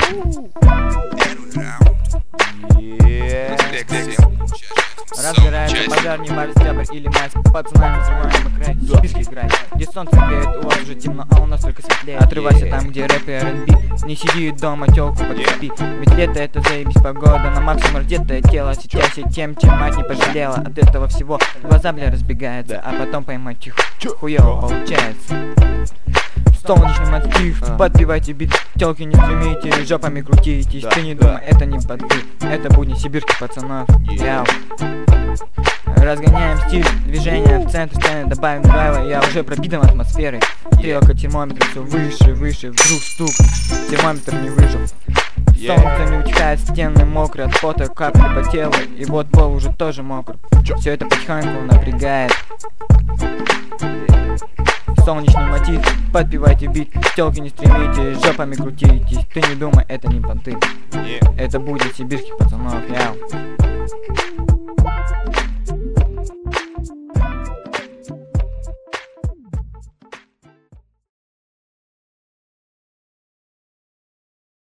Разгорается пожар, не марь, стябр или мать. Пацанами взрываем край, сибирский край, где солнце греет, у вас уже темно, а у нас только светлее. Отрывайся там, где рэп и R&B. Не сиди дома, тёлку подкрепи. Ведь лето это заебись погода, на максимум раздетое тело. Сейчас я тем, чем мать не пожалела. От этого всего глаза, бля, разбегаются, а потом поймать чих, хуёво получается. Солнечный мотив, подпевайте бит, тёлки не стремитесь, жопами крутитесь. Ты не думай, это не поты, это будни сибирских пацанов. Яу. Разгоняем стиль, движение в центр сцены, добавим драйва, я уже пропитан атмосферой. Стрелка термометра все выше, выше, вдруг стук, термометр не выжил. Солнце не утекает, стены мокрые от пота, капли по телу, и вот пол уже тоже мокр. Все это потихоньку напрягает. Солнечный мотив, подпевайте бит, тёлки не стремитесь, жопами крутитесь. Ты не думай, это не понты, это будет сибирских пацанов, яу.